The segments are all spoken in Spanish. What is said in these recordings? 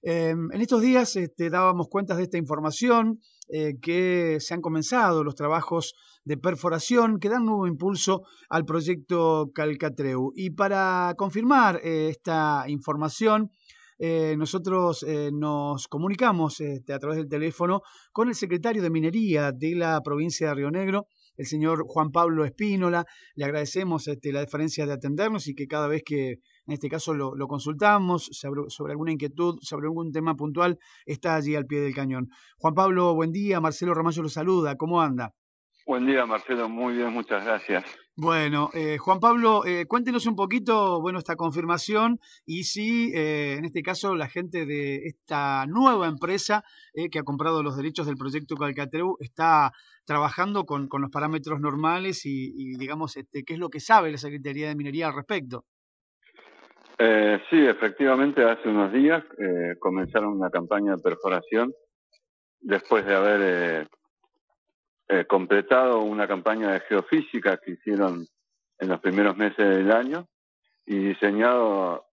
En estos días dábamos cuenta de esta información que se han comenzado los trabajos de perforación que dan nuevo impulso al proyecto Calcatreu. Y para confirmar esta información, nosotros nos comunicamos a través del teléfono con el secretario de Minería de la provincia de Río Negro, el señor Juan Pablo Espínola. Le agradecemos la deferencia de atendernos y que cada vez que en este caso lo consultamos sobre alguna inquietud, sobre algún tema puntual, está allí al pie del cañón. Juan Pablo, buen día. Marcelo Ramallo lo saluda. ¿Cómo anda? Buen día, Marcelo. Muy bien, muchas gracias. Bueno, Juan Pablo, cuéntenos un poquito, bueno, esta confirmación y si, en este caso, la gente de esta nueva empresa que ha comprado los derechos del proyecto Calcatreu está trabajando con los parámetros normales y digamos, qué es lo que sabe la Secretaría de Minería al respecto. Sí, efectivamente, hace unos días comenzaron una campaña de perforación después de haber completado una campaña de geofísica que hicieron en los primeros meses del año y diseñado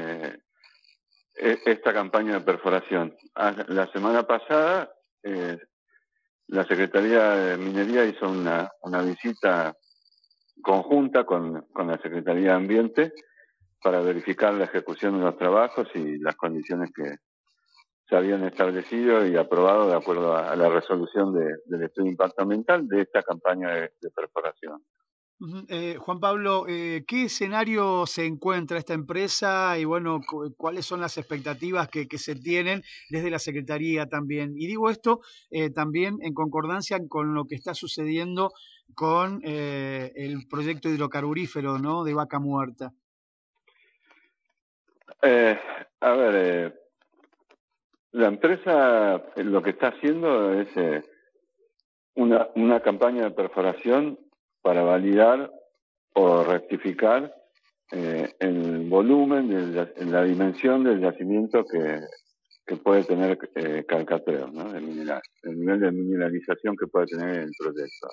esta campaña de perforación. La semana pasada, la Secretaría de Minería hizo una visita conjunta con la Secretaría de Ambiente para verificar la ejecución de los trabajos y las condiciones que se habían establecido y aprobado de acuerdo a la resolución del estudio de impacto ambiental de esta campaña de perforación. Juan Pablo, ¿qué escenario se encuentra esta empresa y bueno, cuáles son las expectativas que se tienen desde la Secretaría también? Y digo esto también en concordancia con lo que está sucediendo con el proyecto hidrocarburífero, ¿no?, de Vaca Muerta. A ver, la empresa lo que está haciendo es una campaña de perforación para validar o rectificar el volumen, la dimensión del yacimiento que puede tener Calcatreu, ¿no?, de mineral, el nivel de mineralización que puede tener el proyecto.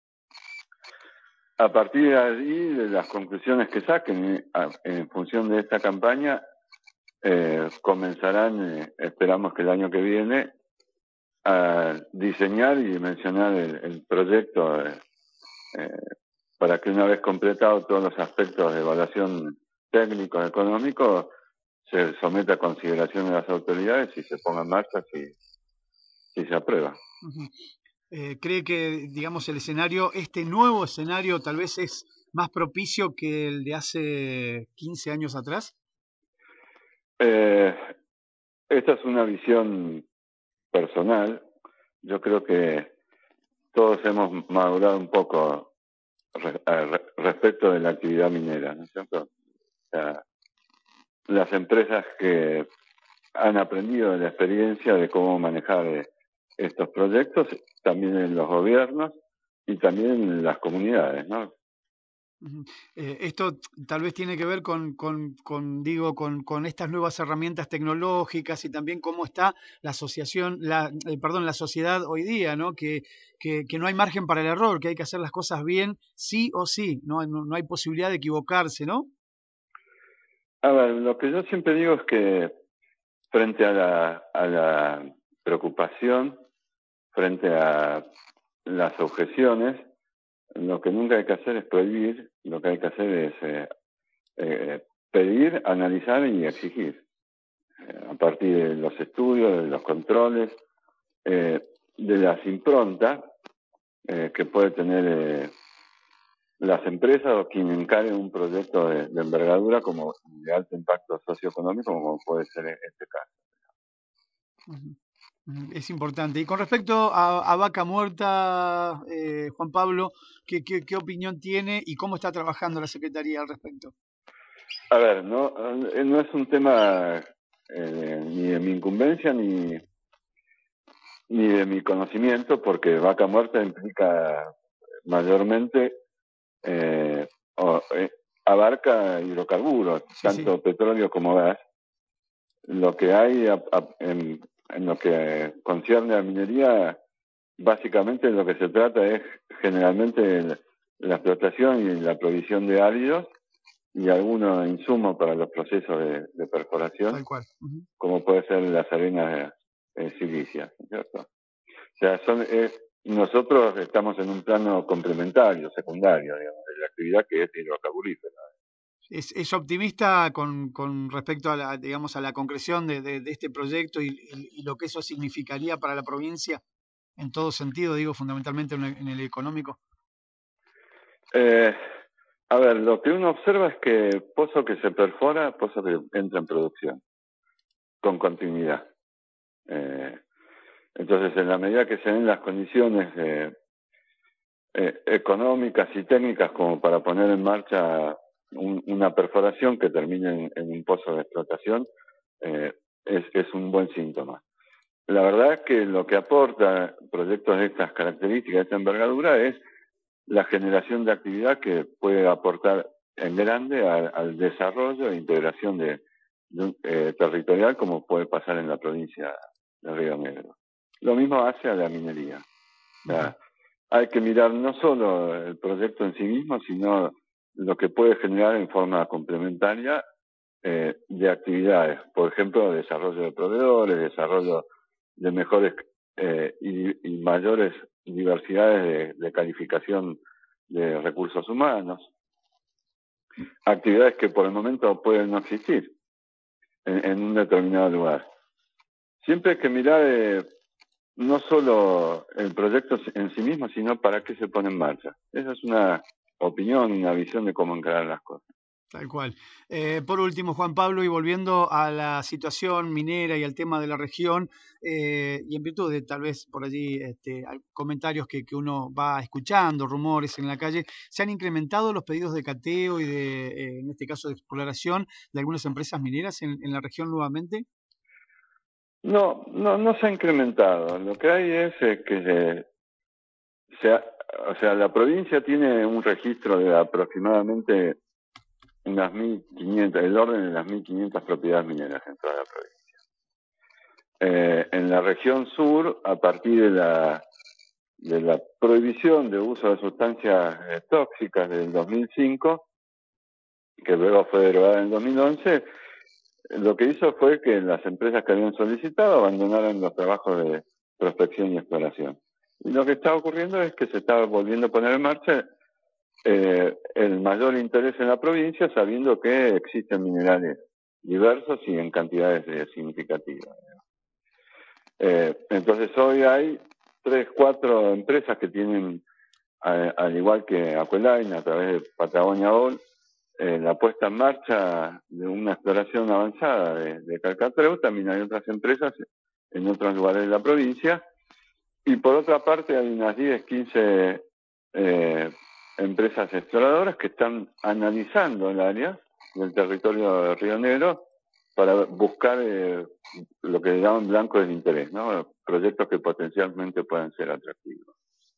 A partir de allí, de las conclusiones que saquen en función de esta campaña, comenzarán, esperamos que el año que viene, a diseñar y dimensionar el proyecto para que una vez completado todos los aspectos de evaluación técnicos, económicos, se someta a consideración de las autoridades y se ponga en marcha si se aprueba. ¿Cree que, digamos, este nuevo escenario tal vez es más propicio que el de hace 15 años atrás? Esta es una visión personal. Yo creo que todos hemos madurado un poco respecto de la actividad minera, ¿no es cierto? O sea, las empresas que han aprendido de la experiencia de cómo manejar estos proyectos, también en los gobiernos y también en las comunidades, ¿no? Esto tal vez tiene que ver con estas nuevas herramientas tecnológicas y también cómo está la asociación, la sociedad hoy día, ¿no? Que no hay margen para el error, que hay que hacer las cosas bien sí o sí, no hay posibilidad de equivocarse, ¿no? A ver, lo que yo siempre digo es que frente a la preocupación, frente a las objeciones, lo que nunca hay que hacer es prohibir, lo que hay que hacer es pedir, analizar y exigir. A partir de los estudios, de los controles, de las improntas que puede tener las empresas o quien encare un proyecto de envergadura como de alto impacto socioeconómico, como puede ser este caso. Es importante. Y con respecto a Vaca Muerta, Juan Pablo, ¿qué opinión tiene y cómo está trabajando la Secretaría al respecto? A ver, no es un tema ni de mi incumbencia ni de mi conocimiento, porque Vaca Muerta implica mayormente, abarca hidrocarburos, Sí, tanto sí. petróleo como gas. Lo que hay en lo que concierne a minería, básicamente lo que se trata es generalmente la explotación y la provisión de áridos y algunos insumos para los procesos de perforación, Tal cual. como puede ser las arenas silicias, ¿cierto? O sea, nosotros estamos en un plano complementario, secundario, digamos, de la actividad que es hidrocarburífera. Es optimista con respecto a la, digamos, a la concreción de este proyecto y lo que eso significaría para la provincia en todo sentido, digo, fundamentalmente en el económico. A ver, lo que uno observa es que pozo que se perfora, pozo que entra en producción, con continuidad. Entonces, en la medida que se den las condiciones económicas y técnicas como para poner en marcha una perforación que termine en un pozo de explotación, es un buen síntoma. La verdad es que lo que aporta proyectos de estas características, de esta envergadura, es la generación de actividad que puede aportar en grande al desarrollo e integración territorial, como puede pasar en la provincia de Río Negro. Lo mismo hace a la minería. O sea, hay que mirar no solo el proyecto en sí mismo, sino lo que puede generar en forma complementaria de actividades. Por ejemplo, desarrollo de proveedores, desarrollo de mejores y mayores diversidades de calificación de recursos humanos. Actividades que por el momento pueden no existir en un determinado lugar. Siempre hay que mirar no solo el proyecto en sí mismo, sino para qué se pone en marcha. Esa es una opinión, una visión de cómo encarar las cosas. Tal cual. Por último, Juan Pablo, y volviendo a la situación minera y al tema de la región, y en virtud de tal vez por allí comentarios que uno va escuchando, rumores en la calle, ¿se han incrementado los pedidos de cateo y en este caso, de exploración de algunas empresas mineras en la región nuevamente? No se ha incrementado. Lo que hay es que o sea, la provincia tiene un registro de aproximadamente unas 1.500, el orden de las 1.500 propiedades mineras en toda la provincia. En la región sur, a partir de la prohibición de uso de sustancias tóxicas del 2005, que luego fue derogada en el 2011, lo que hizo fue que las empresas que habían solicitado abandonaran los trabajos de prospección y exploración. Y lo que está ocurriendo es que se está volviendo a poner en marcha el mayor interés en la provincia, sabiendo que existen minerales diversos y en cantidades significativas. Entonces hoy hay 3, 4 empresas que tienen, al igual que Aqueline, a través de Patagonia Gold, la puesta en marcha de una exploración avanzada de Calcatreu. También hay otras empresas en otros lugares de la provincia. Y por otra parte hay unas 10, 15 empresas exploradoras que están analizando el área del territorio de Río Negro para buscar lo que llaman blancos de interés, ¿no? Proyectos que potencialmente puedan ser atractivos.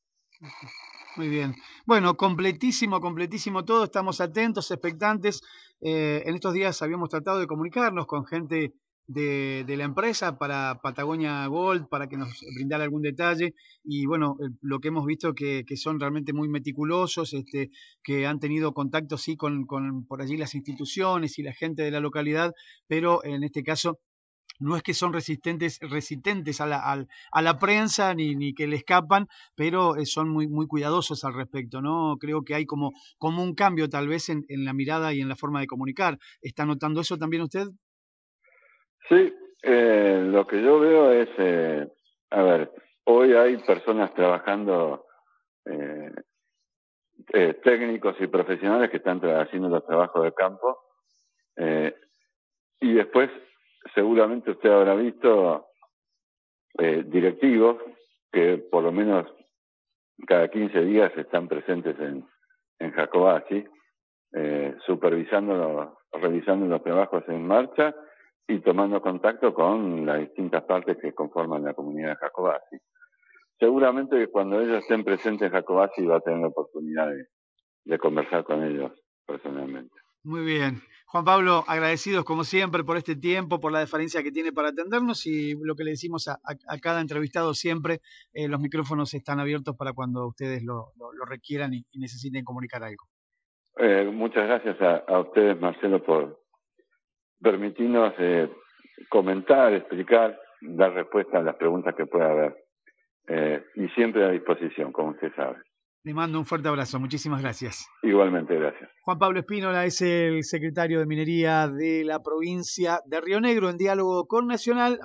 Muy bien. Bueno, completísimo todo. Estamos atentos, expectantes. En estos días habíamos tratado de comunicarnos con gente de la empresa para Patagonia Gold, para que nos brindara algún detalle. Y bueno, lo que hemos visto que son realmente muy meticulosos, que han tenido contacto, sí, con por allí las instituciones y la gente de la localidad, pero en este caso no es que son resistentes a la prensa ni que le escapan, pero son muy cuidadosos al respecto, ¿no? Creo que hay como un cambio tal vez en la mirada y en la forma de comunicar. ¿Está notando eso también usted? Sí, lo que yo veo es, a ver, hoy hay personas trabajando, técnicos y profesionales que están haciendo los trabajos de campo, y después seguramente usted habrá visto directivos que por lo menos cada 15 días están presentes en Jacobacci, revisando los trabajos en marcha y tomando contacto con las distintas partes que conforman la comunidad de Jacobacci. Seguramente que cuando ellos estén presentes en Jacobacci va a tener la oportunidad de conversar con ellos personalmente. Muy bien. Juan Pablo, agradecidos como siempre por este tiempo, por la deferencia que tiene para atendernos y lo que le decimos a cada entrevistado siempre, los micrófonos están abiertos para cuando ustedes lo requieran y necesiten comunicar algo. Muchas gracias a ustedes, Marcelo, por permitirnos comentar, explicar, dar respuesta a las preguntas que pueda haber. Y siempre a disposición, como usted sabe. Le mando un fuerte abrazo. Muchísimas gracias. Igualmente, gracias. Juan Pablo Espínola es el secretario de Minería de la provincia de Río Negro, en diálogo con Nacional.